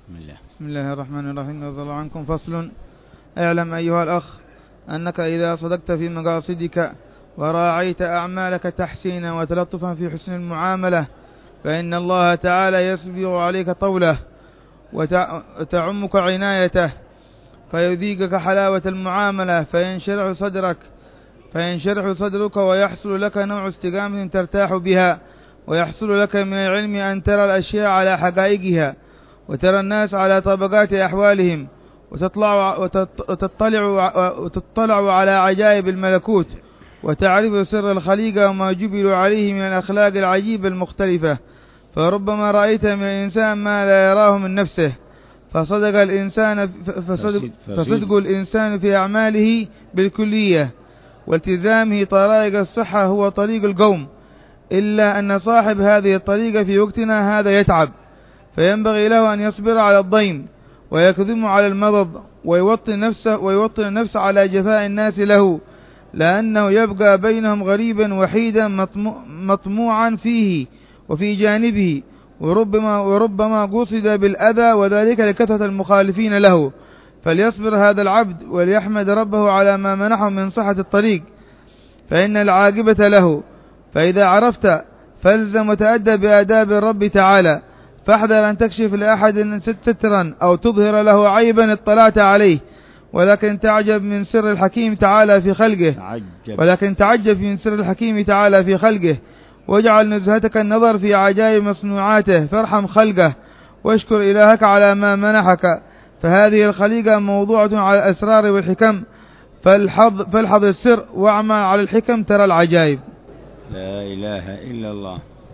بسم الله الرحمن الرحيم. رضي الله عنكم. فصل. اعلم أيها الأخ أنك إذا صدقت في مقاصدك وراعيت أعمالك تحسينا وتلطفا في حسن المعاملة فإن الله تعالى يسبغ عليك طوله وتعمك عنايته فيذيقك حلاوة المعاملة فينشرح صدرك ويحصل لك نوع استقامة ترتاح بها، ويحصل لك من العلم أن ترى الأشياء على حقائقها وترى الناس على طبقات أحوالهم وتطلع على عجائب الملكوت وتعرف سر الخليقة وما جبلوا عليه من الأخلاق العجيبة المختلفة. فربما رأيت من الإنسان ما لا يراه من نفسه فصدق الإنسان في أعماله بالكلية والتزامه طرائق الصحة هو طريق القوم، إلا أن صاحب هذه الطريقة في وقتنا هذا يتعب، فينبغي له أن يصبر على الضيم ويكظم على المضض ويوطن النفس على جفاء الناس له، لأنه يبقى بينهم غريبا وحيدا مطموعا فيه وفي جانبه، وربما قصد بالأذى وذلك لكثرة المخالفين له. فليصبر هذا العبد وليحمد ربه على ما منحه من صحة الطريق فإن العاقبة له. فإذا عرفت فالزم وتأدى بآداب الرب تعالى، فاحذر أن تكشف لأحد سترا أو تظهر له عيبا اطلعت عليه، ولكن تعجب من سر الحكيم تعالى في خلقه واجعل نزهتك النظر في عجائب مصنوعاته، فارحم خلقه واشكر إلهك على ما منحك، فهذه الخليقة موضوعة على الأسرار والحكم، فالحظ السر واعمل على الحكم ترى العجائب. لا إله إلا الله.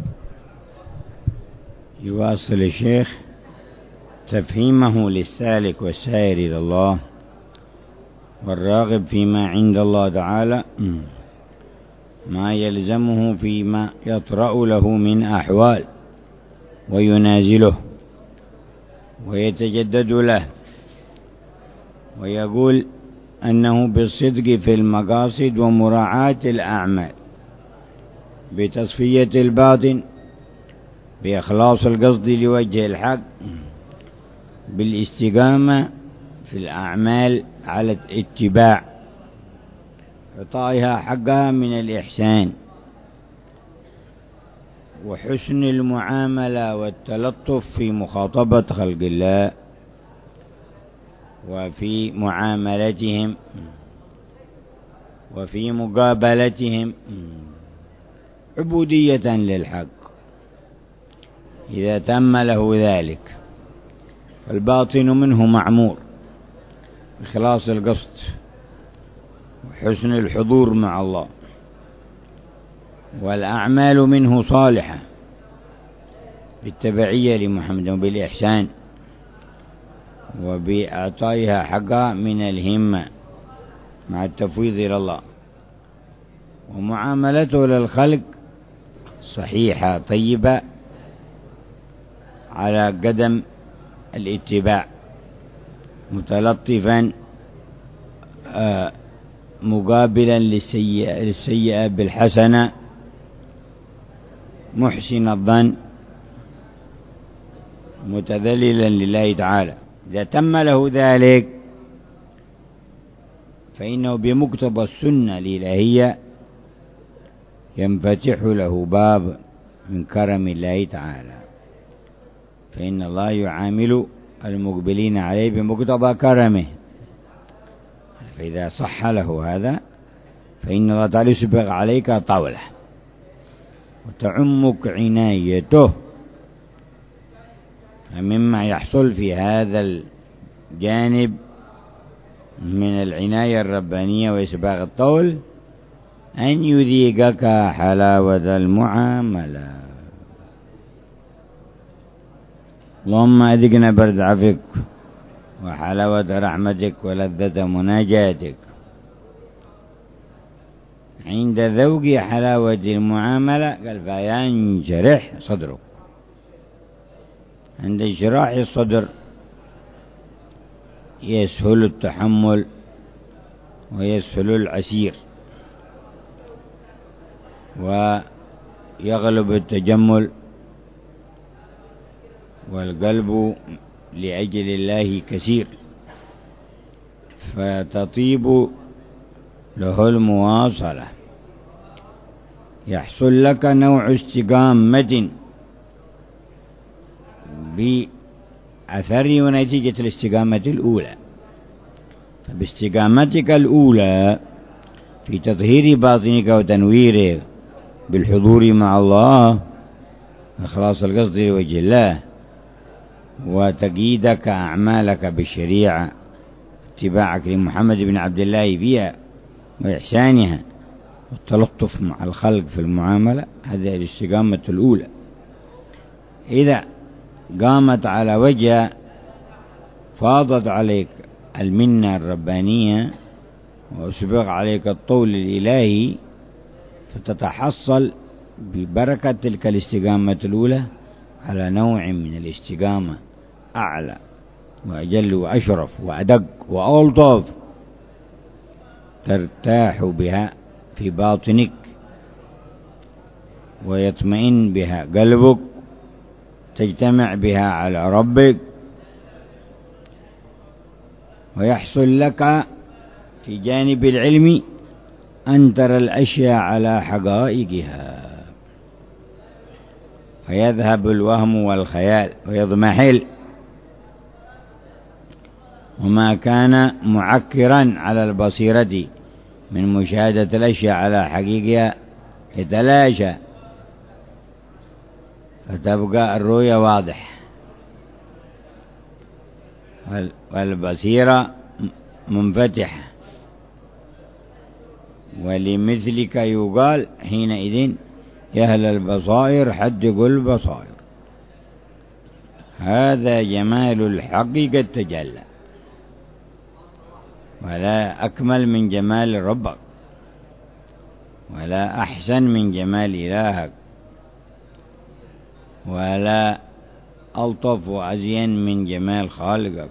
يواصل الشيخ تفهيمه للسالك والسائر إلى الله والراغب فيما عند الله تعالى ما يلزمه فيما يطرأ له من أحوال وينازله ويتجدد له، ويقول أنه بالصدق في المقاصد ومراعاة الأعمال بتصفية الباطن بإخلاص القصد لوجه الحق بالاستقامة في الأعمال على الاتباع إعطائها حقها من الإحسان وحسن المعاملة والتلطف في مخاطبة خلق الله وفي معاملتهم وفي مقابلتهم عبودية للحق. إذا تم له ذلك فالباطن منه معمور بإخلاص القصد وحسن الحضور مع الله، والأعمال منه صالحة بالتبعية لمحمد وبالإحسان وبإعطائها حقها من الهمة مع التفويض إلى الله، ومعاملته للخلق صحيحة طيبة على قدم الاتباع متلطفا مقابلا للسيئة بالحسنة محسن الظن متذللا لله تعالى. إذا تم له ذلك فإنه بمقتضى السنة الإلهية ينفتح له باب من كرم الله تعالى، فإن الله يعامل المقبلين عليه بمقتضى كرمه، فإذا صح له هذا فإن الله تعالى يسبغ عليك طوله وتعمك عنايته. فمما يحصل في هذا الجانب من العناية الربانية وإسباغ الطول أن يذيقك حلاوة المعاملة. اللهم أذقنا برد عفوك وحلاوة رحمتك ولذة مناجاتك. عند ذوق حلاوة المعاملة قال فينشرح صدرك. عند انشراح الصدر يسهل التحمل ويسهل العسير ويغلب التجمل، والقلب لأجل الله كثير، فتطيب له المواصلة. يحصل لك نوع استقامة بأثر ونتيجة الاستقامة الأولى. فباستقامتك الأولى في تطهير باطنك وتنويره بالحضور مع الله، إخلاص القصد لوجه الله، وتقييدك أعمالك بالشريعة، اتباعك لمحمد بن عبد الله فيها وإحسانها، والتلطف مع الخلق في المعاملة، هذه الاستقامة الأولى. إذا قامت على وجه فاضت عليك المنة الربانية وأسبغ عليك الطول الإلهي، فتتحصل ببركة تلك الاستقامة الأولى على نوع من الاستقامة أعلى وأجل وأشرف وأدق وألطف، ترتاح بها في باطنك ويطمئن بها قلبك، تجتمع بها على ربك، ويحصل لك في جانب العلم أن ترى الأشياء على حقائقها، فيذهب الوهم والخيال ويضمحل، وما كان معكرا على البصيرة من مشاهدة الأشياء على حقيقها يتلاشى، فتبقى الرؤية واضح والبصيرة منفتحة. ولمثلك يقال حينئذ يا أهل البصائر حدقوا البصائر. هذا جمال الحق قد تجلى، ولا أكمل من جمال ربك، ولا أحسن من جمال إلهك، ولا ألطف وأزين من جمال خالقك.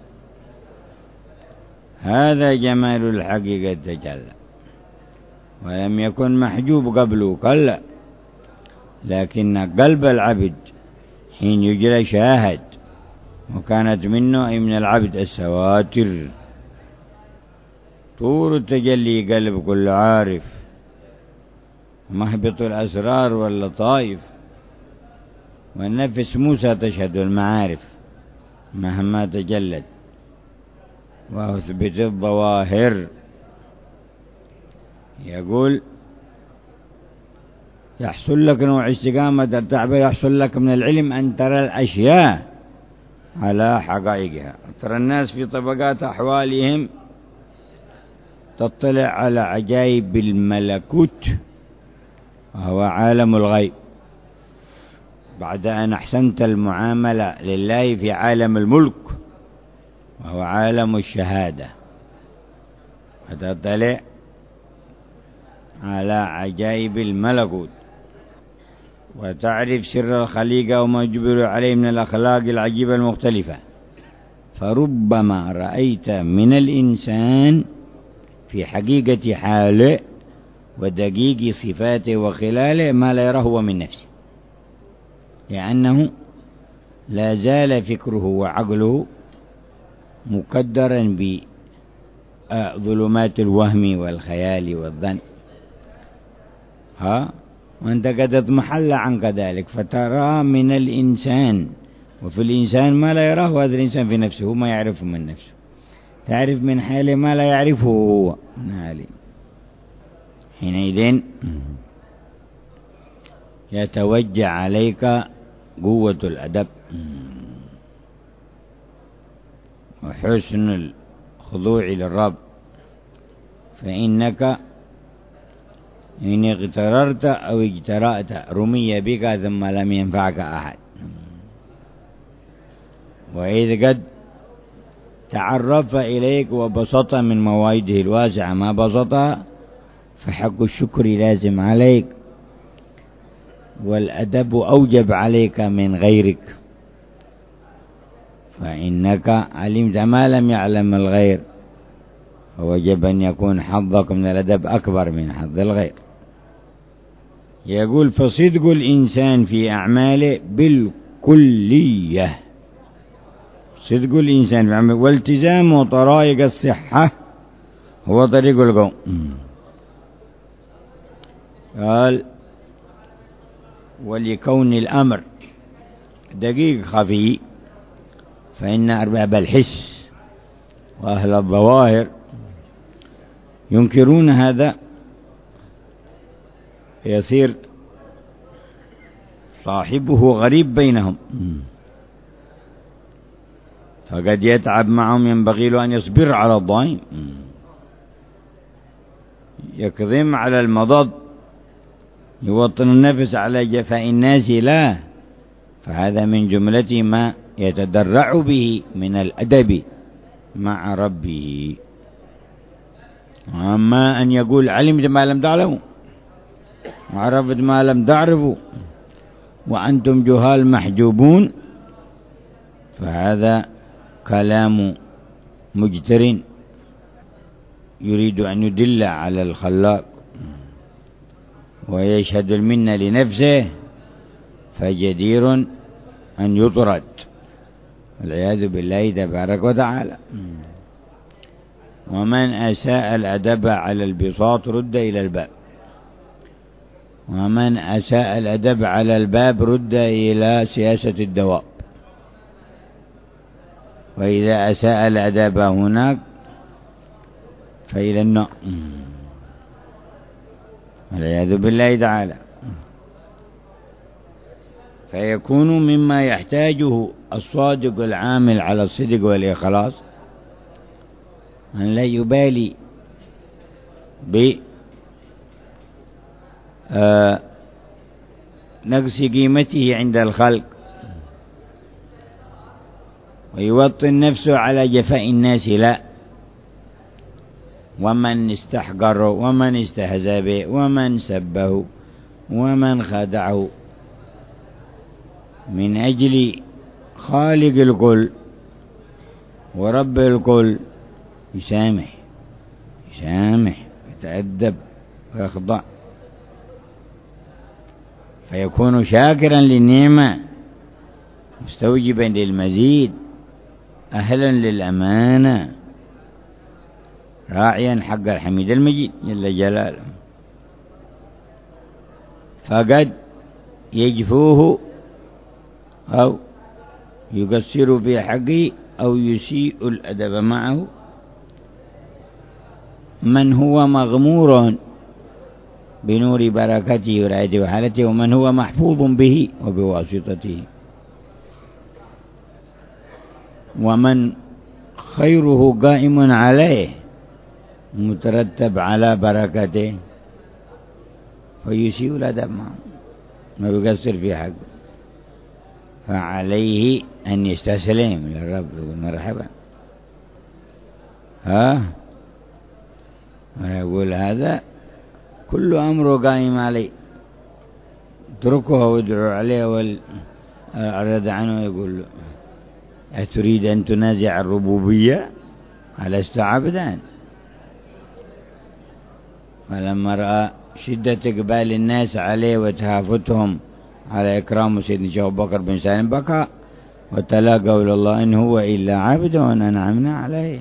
هذا جمال الحق قد تجلى، ولم يكن محجوب قبله، كلا، لكن قلب العبد حين يجرى شاهد، وكانت منه أي من العبد السواتر، طور التجلي قلب كل عارف، محبط الأسرار واللطائف، والنفس موسى تشهد المعارف مهما تجلت، وأثبت الظواهر. يقول يحصل لك نوع استقامة ترتعب، يحصل لك من العلم أن ترى الأشياء على حقائقها. ترى الناس في طبقات أحوالهم، تطلع على عجائب الملكوت وهو عالم الغيب، بعد أن أحسنت المعاملة لله في عالم الملك وهو عالم الشهادة، فتطلع على عجائب الملكوت وتعرف سر الخليقة وما يجبر عليه من الأخلاق العجيبة المختلفة. فربما رأيت من الإنسان في حقيقة حاله ودقيق صفاته وخلاله ما لا يراه هو من نفسه، لأنه لا زال فكره وعقله مقدرا بظلمات الوهم والخيال والظن، وأنت قد تضمحل عنك ذلك، فترى من الإنسان وفي الإنسان ما لا يراه هذا الإنسان في نفسه، ما يعرفه من نفسه، تعرف من حاله ما لا يعرفه هو من حاله. حينئذ يتوجه عليك قوة الأدب وحسن الخضوع للرب، فإنك إن اغتررت أو اجترأت رمي بك ثم لم ينفعك أحد. وإذ قد تعرف إليك وبسط من مواعيده الواسعة ما بسطها، فحق الشكر لازم عليك، والأدب أوجب عليك من غيرك، فإنك علمت ما لم يعلم الغير، فوجب أن يكون حظك من الأدب أكبر من حظ الغير. يقول فصدق الإنسان في أعماله بالكلية، صدق الإنسان في عمله، والتزام طرائق الصحة هو طريق القوم. قال ولكون الأمر دقيق خفي فإن أرباب الحس وأهل الظواهر ينكرون هذا، يصير صاحبه غريب بينهم، فقد يتعب معهم. ينبغي له أن يصبر على الضائم، يكظم على المضض، يوطن النفس على جفاء الناس لا، فهذا من جملة ما يتدرع به من الأدب مع ربه. أما أن يقول علمت ما لم تعلموا وعرفت ما لم تعرفوا وأنتم جهال محجوبون، فهذا كلام مجتر يريد أن يدل على الخلاق ويشهد المنة لنفسه، فجدير أن يطرد والعياذ بالله تبارك وتعالى. ومن أساء الأدب على البساط رد إلى الباب، ومن أساء الأدب على الباب رد إلى سياسة الدواب، وإذا أساء الأدب هناك فإلى النار والعياذ بالله تعالى. فيكون مما يحتاجه الصادق العامل على الصدق والإخلاص أن لا يبالي بنقص قيمته عند الخلق، ويوطن نفسه على جفاء الناس لا، ومن استحقره ومن استهزأ به ومن سبه ومن خدعه، من أجل خالق الكل ورب الكل يسامح يتأدب ويخضع، فيكون شاكرا للنعمة مستوجبا للمزيد أهلا للأمانة راعيا حق الحميد المجيد جل جلاله. فقد يجفوه أو يقصر في حقه أو يسيء الأدب معه من هو مغمور بنور بركته ورعايته وحالته، ومن هو محفوظ به وبواسطته، ومن خيره قائم عليه مترتب على بركته فيسيء الأدب معه ويقصر في حقه، فعليه أن يستسلم للرب مرحبا. ويقول هذا كل أمره قائم عليه، اتركه وادعو عليه والأعرض عنه. يقول له أتريد أن تنازع الربوبية؟ ألست عبدا؟ فلما رأى شدة إقبال الناس عليه وتهافتهم على إكرام سيدنا أبو بكر بن سالم بكى وتلا قول الله إن هو إلا عبد أنعمنا عليه،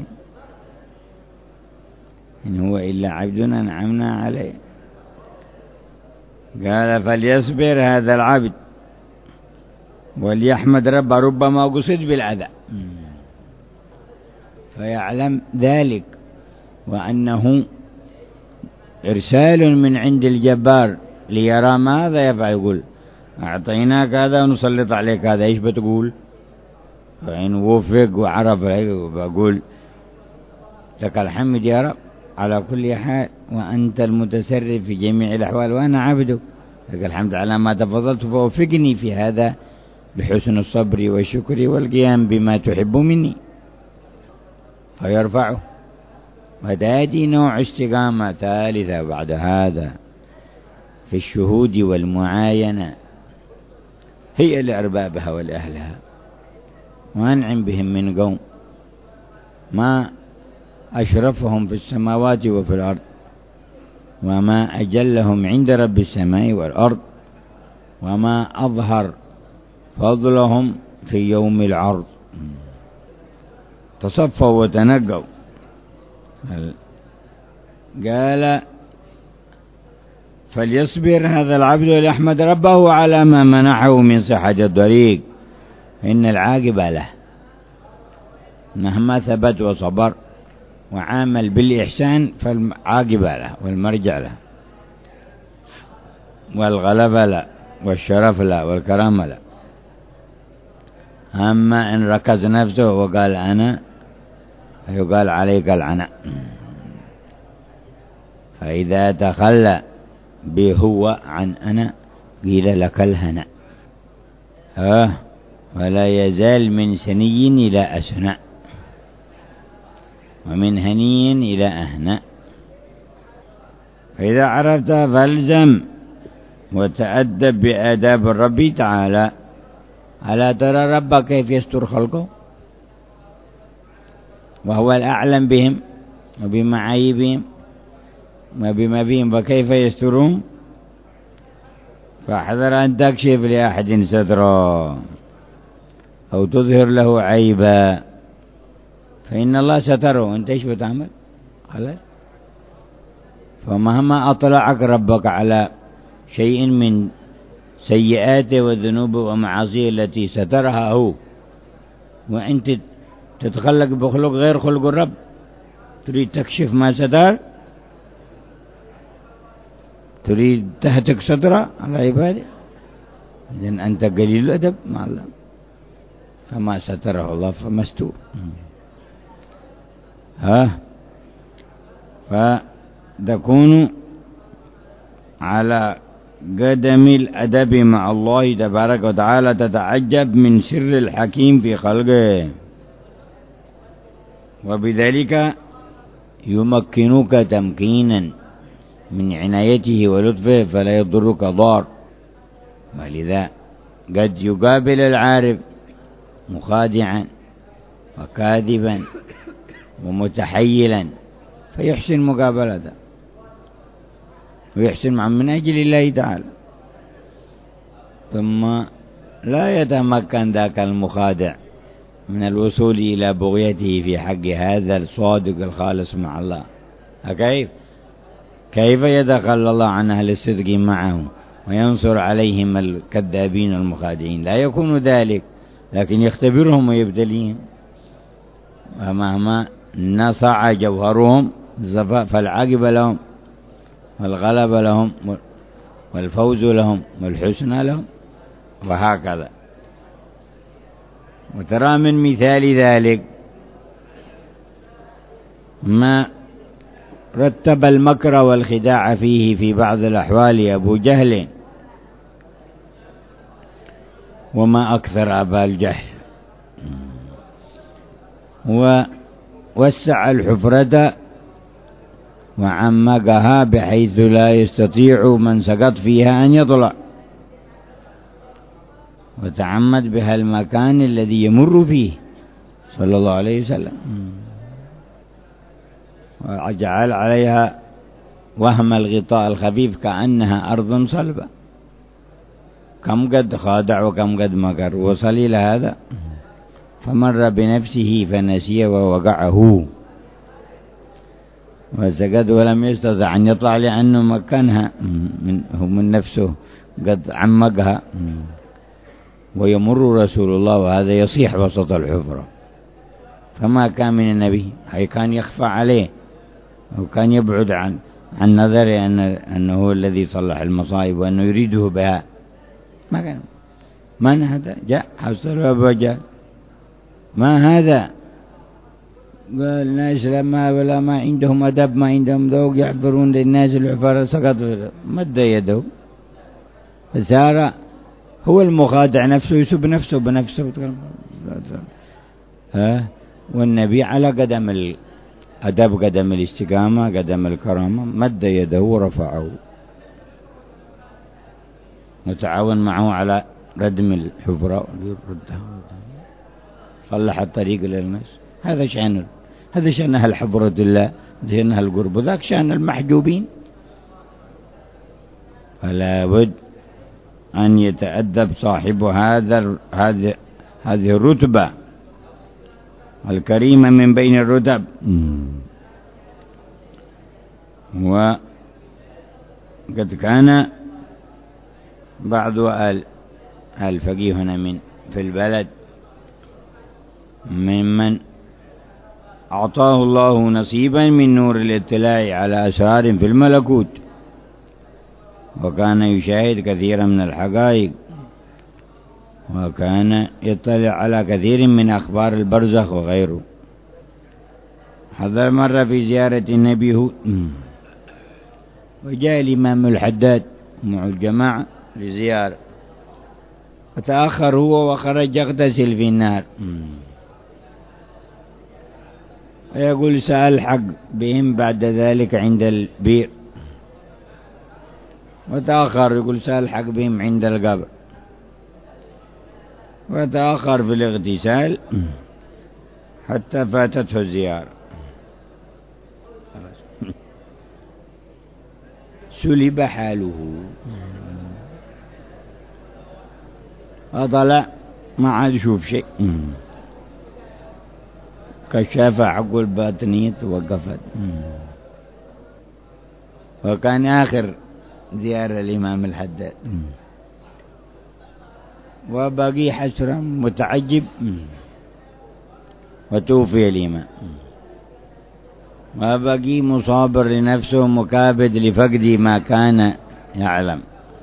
إن هو إلا عبد أنعمنا عليه. قال فليصبر هذا العبد وليحمد ربه، ربما قصد بالأذى فيعلم ذلك وأنه إرسال من عند الجبار ليرى ماذا يفعل. يقول أعطيناك هذا ونسلط عليك هذا، إيش بتقول؟ فإن وفق وعرف بقول لك الحمد يا رب على كل حال، وأنت المتصرف في جميع الأحوال وأنا عبدك، لك الحمد على ما تفضلت، فوفقني في هذا بحسن الصبر والشكر والقيام بما تحب مني، فيرفعه. وتأتي نوع استقامة ثالثة بعد هذا في الشهود والمعاينة، هي لأربابها ولأهلها، وأنعم بهم من قوم ما أشرفهم في السماوات وفي الأرض، وما أجلهم عند رب السماء والأرض، وما أظهر فضلهم في يوم العرض. تصفوا وتنقوا. قال فليصبر هذا العبد وليحمد ربه على ما منحه من صحة الطريق، إن العاقبة له، مهما ثبت وصبر وعامل بالإحسان فالعاقبة له والمرجع له، والغلبة له، والشرف له، والكرامة له. أما إن ركز نفسه وقال أنا، فيقال عليك العناء. فإذا تخلى بهو عن أنا قيل لك الهنا. ولا يزال من سني إلى أسنى، ومن هني إلى أهنى. فإذا عرفت فالزم وتأدب بآداب الرب تعالى. ألا ترى ربك كيف يستر خلقه وهو الأعلم بهم وبمعايبهم وبما فيهم، فكيف يسترهم؟ فاحذر أن تكشف لأحد سترا أو تظهر له عيبا، فإن الله ستره. أنت إيش بتعمل؟ خلاص. فمهما أطلعك ربك على شيء من سيئاته وذنوبه ومعاصيه التي سترها هو، وأنت تتخلق بخلق غير خلق الرب، تريد تكشف ما ستر، تريد تهتك سترة على عباده، إذن أنت قليل الأدب مع الله. فما ستره الله فمستور. فتكون على قدم الأدب مع الله تبارك وتعالى، تتعجب من سر الحكيم في خلقه، وبذلك يمكنك تمكينا من عنايته ولطفه فلا يضرك ضار. ولذا قد يقابل العارف مخادعا وكاذبا ومتحيلا فيحسن مقابلته ويحسن معه من أجل الله تعالى، ثم لا يتمكن ذاك المخادع من الوصول إلى بغيته في حق هذا الصادق الخالص مع الله. كيف يتخلى الله عن أهل الصدق معه وينصر عليهم الكذابين المخادعين؟ لا يكون ذلك، لكن يختبرهم ويبتليهم. ومهما نصع جوهرهم فالعاقبة لهم والغلبة لهم والفوز لهم والحسنى لهم، وهكذا. وترى من مثال ذلك ما رتب المكر والخداع فيه في بعض الأحوال أبو جهل، وما أكثر أبا الجهل، ووسع الحفرة وعمقها بحيث لا يستطيع من سقط فيها أن يطلع، وتعمد بها المكان الذي يمر فيه صلى الله عليه وسلم، وجعل عليها وهم الغطاء الخفيف كأنها أرض صلبة. كم قد خادع وكم قد مكر، وصل إلى هذا فمر بنفسه فنسي ووقعه وسقط ولم يستطع أن يطلع لأنه مكنها من نفسه قد عمقها. ويمر رسول الله وهذا يصيح وسط الحفرة، فما كان من النبي، أي كان يخفى عليه وكان يبعد عن نظره أنه هو الذي صلح المصائب وأنه يريده بها. ما كان. من هذا؟ جاء حصل وجاء، ما هذا؟ قال الناس ولا ما عندهم أدب، ما عندهم ذوق، يعبرون للناس العفارة. سقط مد يده، فسار هو المخادع نفسه يسب نفسه بنفسه. والنبي على قدم الأدب، قدم الاستقامة، قدم الكرامة، مد يده ورفعه وتعاون معه على ردم الحفرة، صلح الطريق للناس. هذا شأن أهل حضرة الله، هذا شأن أهل القرب، ذاك شأن المحجوبين. فلا بد أن يتأدب صاحب هذه الرتبة الكريمة من بين الرتب. وقد كان بعض الفقيه هنا في البلد ممن أعطاه الله نصيبا من نور الاطلاع على أسرار في الملكوت، وكان يشاهد كثيرا من الحقائق، وكان يطلع على كثير من أخبار البرزخ وغيره. حضر مرة في زيارة النبي هود، وجاء الإمام الحداد مع الجماعة لزيارة، فتأخر هو وخرج يغتسل في النهر، ويقول سألحق بهم بعد ذلك عند البئر، وتأخر يقول سألحق بهم عند القبر، وتأخر في الاغتسال حتى فاتته الزيارة. سلب حاله، أطلع ما عاد يشوف شيء، كشافة حق الباطنية توقفت. وكان آخر زيارة الإمام الحداد، وبقي حسرا متعجب، وتوفي الإمام، وبقي مصابر لنفسه مكابد لفقد ما كان يعلم،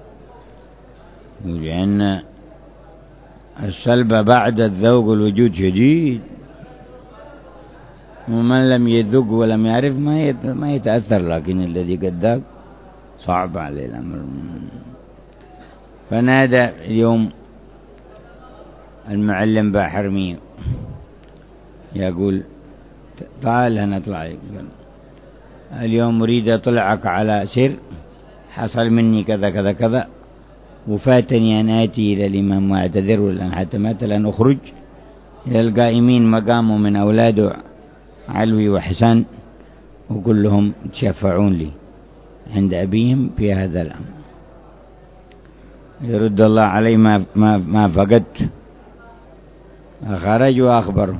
لأن السلب بعد الذوق الوجود شديد، ومن لم يذوق ولم يعرف ما يتأثر، لكن الذي قد ذاق صعب عليه الأمر. فنادى اليوم المعلم باحرمي يقول تعال هنطلع، اليوم أريد أطلعك على سر حصل مني كذا كذا كذا، وفاتني أن آتي إلى الإمام واعتذر، والآن حتى مات لأن أخرج إلى القائمين مقامه من أولاده علوي وحسن، وكلهم تشفعون لي عند أبيهم في هذا الأمر، يرد الله علي ما فقدت. خرج وأخبرهم،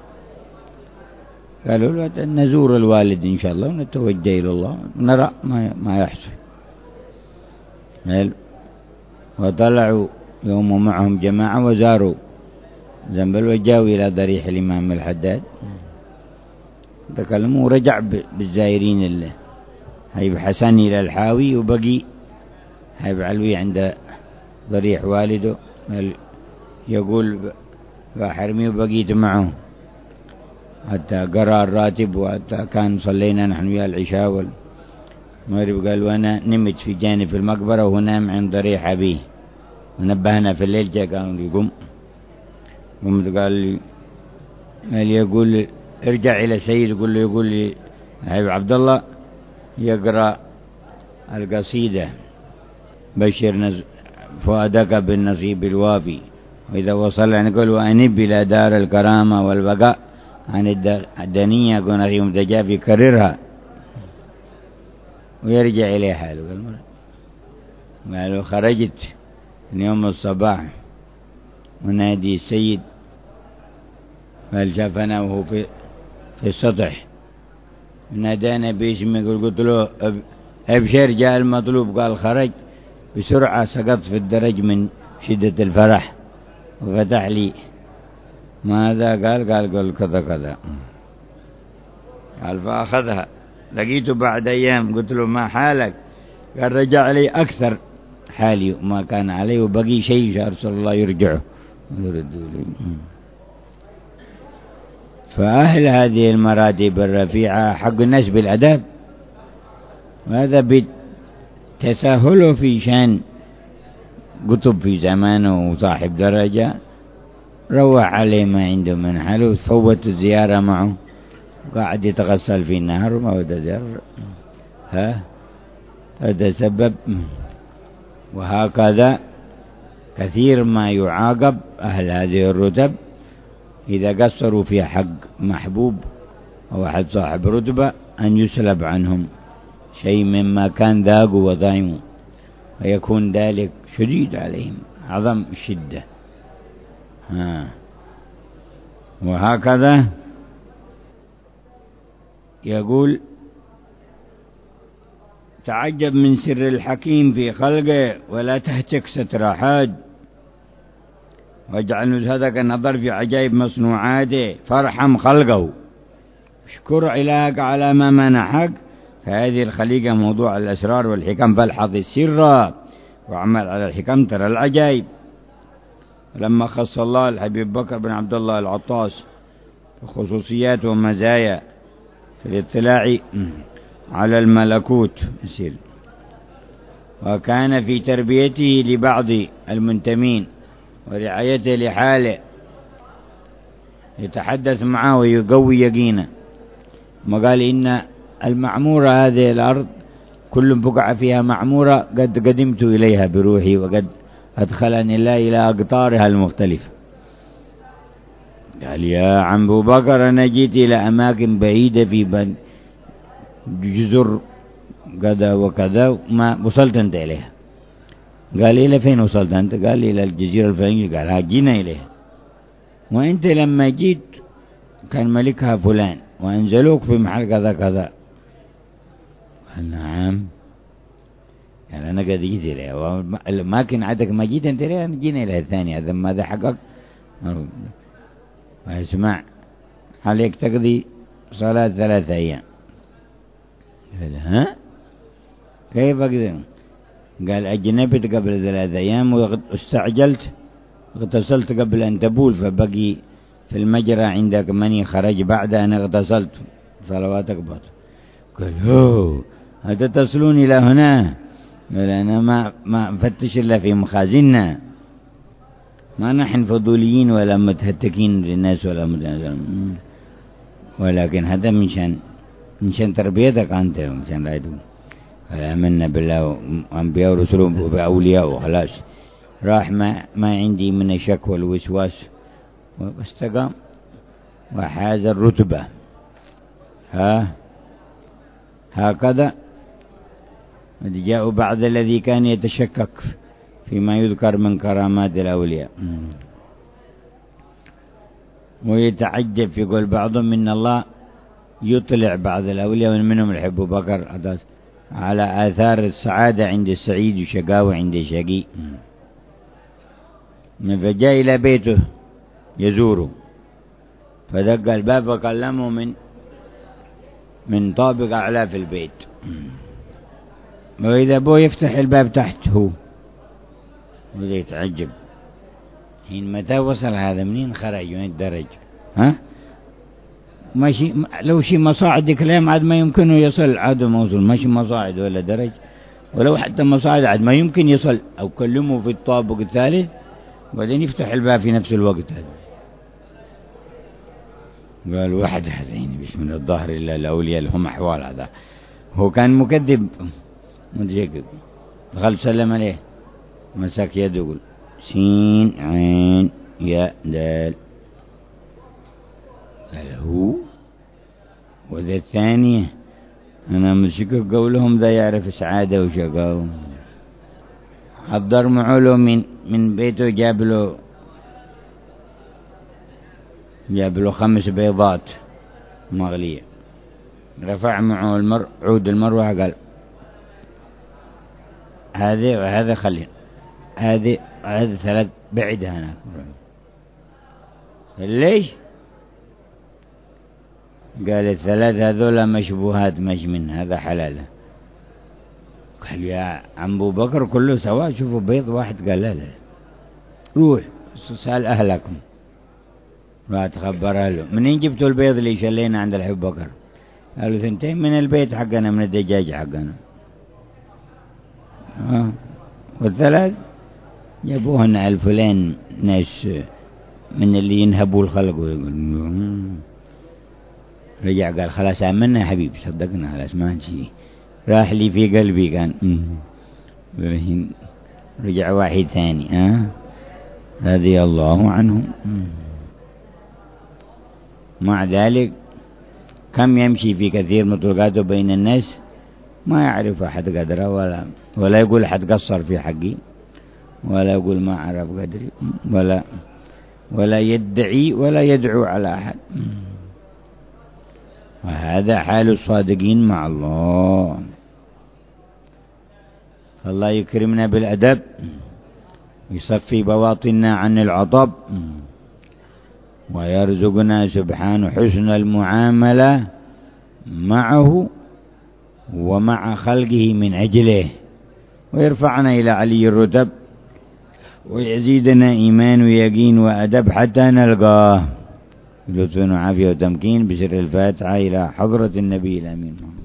قالوا له نزور الوالد إن شاء الله ونتوجه إلى الله نرى ما يحصل. وطلعوا يوم معهم جماعة وزاروا زنبل، وجاوا إلى ضريح الإمام الحداد، تكلموا ورجع بالزائرين اللي هيب حسن إلى الحاوي، وبقي هيب علوي عند ضريح والده. يقول باحرمي وبقيت معه حتى قرأ الراتب، وحتى كان صلينا نحن ويا العشاء والمغرب. قال وأنا نمت في جانب المقبرة ونام عند ضريح أبيه، ونبهنا في الليل جاء قالوا لي قمت قال لي يقول ارجع إلى سيد يقول لي هيب عبد الله يقرأ القصيدة بشر فؤادك بالنصيب الوافي، وإذا وصل نقول وأنب إلى دار الكرامة والبقاء عن الدنيا كون أخي متجافي كررها، ويرجع إليه حاله. قالوا خرجت من يوم الصباح ونادي السيد، قال شافنا وهو في السطح، نادانا باسمي، قلت له أبشر جاء المطلوب، قال خرج بسرعة، سقطت في الدرج من شدة الفرح، وفتح لي ماذا قال كذا كذا، قال فأخذها. لقيته بعد أيام قلت له ما حالك؟ قال رجع لي أكثر حالي وما كان عليه، وبقي شيء أرسل الله يرجعه ويردوا لي. فأهل هذه المراتب الرفيعة حق الناس بالأداب، وهذا بتساهله في شان قطب في زمانه وصاحب درجة، روح عليه ما عنده من حاله، وتفوت الزيارة معه، قاعد يتغسل في النهر وما ودر هذا سبب. وهكذا كثير ما يعاقب أهل هذه الرتب إذا قصروا في حق محبوب أو أحد صاحب رتبة، أن يسلب عنهم شيء مما كان ذاقوا وضعموا، ويكون ذلك شديد عليهم عظم الشدة. وهكذا يقول تعجب من سر الحكيم في خلقه ولا تهتك ستر أحد، واجعل نزهتك النظر في عجائب مصنوعاته، فارحم خلقه، اشكر إلهك على ما منحك، فهذه الخليقة موضوع الأسرار والحكم، فالحظ السر واعمل على الحكم ترى العجائب. لما خص الله الحبيب بكر بن عبد الله العطاس بخصوصيات ومزايا في الاطلاع على الملكوت، وكان في تربيته لبعض المنتمين ورعايته لحاله، يتحدث معه ويقوي يقينه، ما قال إن المعمورة هذه الأرض كل بقعة فيها معمورة قد قدمت إليها بروحي، وقد أدخلني الله إلى أقطارها المختلفة. قال يا عم أبو بكر أنا جيت إلى أماكن بعيدة في جزر كذا وكذا ما وصلت أنت إليها. قال إلى فين وصلت أنت؟ قال إلى الجزيرة الفلانية. قال ها جينا إليها، وأنت لما جيت كان ملكها فلان وأنزلوك في محل كذا كذا. قال نعم. قال أنا قد جيت إليها، الأماكن عندك ما جيت أنت إليها، جينا إليها الثانية. هذا ماذا حقق؟ اسمع، عليك تقضي صلاة 3 أيام. قال ها كيف أقدر؟ قال أجنبت قبل 3 أيام واستعجلت، اغتسلت قبل أن تبول، فبقي في المجرى عندك مني خرج بعد أن اغتسلت، صلواتك باطل. قال هو هذا تصلون إلى هنا؟ قال أنا ما نفتش إلا في مخازننا، ما نحن فضوليين ولا متهتكين للناس ولا ولكن هذا منشان تربيتك أنت ومنشان رايدك. آمنا بالله وأنبياء ورسله وبأولياء وخلاص، راح ما عندي من الشك والوسواس، واستقام وحاز الرتبة. هكذا جاء بعد الذي كان يتشكك فيما يذكر من كرامات الأولياء، ويتعجب في قول بعضهم من الله يطلع بعض الأولياء ومنهم الحب بكر على آثار السعادة عند السعيد وشقاوة عند الشقي. فجاء إلى بيته يزوره، فدق الباب وكلمه من طابق أعلى في البيت، وإذا أبوه يفتح الباب تحته وإذا يتعجب حين متى وصل هذا، منين خرج وين الدرج؟ ماشي لو شي مصاعد كلام عاد ما يمكنه يصل، عاد موصول ماشي مصاعد ولا درج، ولو حتى مصاعد عاد ما يمكن يصل، أو كلمه في الطابق الثالث وبعدين يفتح الباب في نفس الوقت. قال واحد هذين بش من الظهر إلا الأولياء لهم أحوال. هذا هو كان مكذب دخل سلم عليه، مسك يده يقول سين عين ياء دال. قال هو وذا الثانية أنا مشكك قولهم ذا يعرف سعادة وشقاوة. حضر معه من بيته جاب له 5 بيضات مغلية، رفع معه عود المروحة، قال هذه وهذا خلين، هذه 3 بعدها هناك. ليش؟ قال 3 هذولا مشبوهات مش من هذا حلال. قال يا عم أبو بكر كله سواء، شوفوا بيض واحد. قال لا روح سأل أهلكم، راح تخبرها له منين جبتوا البيض اللي شلينا عند الحب بكر؟ قالوا 2 من البيت حقنا، من الدجاج حقنا. وال3 جابوهن الفلان ناس من اللي ينهبوا الخلق. رجع قال خلاص آمنا يا حبيبي، صدقنا خلاص ما شيء، راح لي في قلبي كان. رجع واحد ثاني رضي الله عنهم. مع ذلك كم يمشي في كثير من طرقاته بين الناس ما يعرف أحد قدره، ولا يقول أحد قصر في حقي، ولا يقول ما عرف قدري، ولا يدعي ولا يدعو على أحد. هذا حال الصادقين مع الله. فالله يكرمنا بالأدب، يصفي بواطننا عن العطب، ويرزقنا سبحانه حسن المعاملة معه ومع خلقه من أجله، ويرفعنا إلى علي الرتب، ويزيدنا إيمان ويقين وأدب حتى نلقاه. بلطف وعافية وتمكين بسر الفاتحة إلى حضرة النبي الأمين.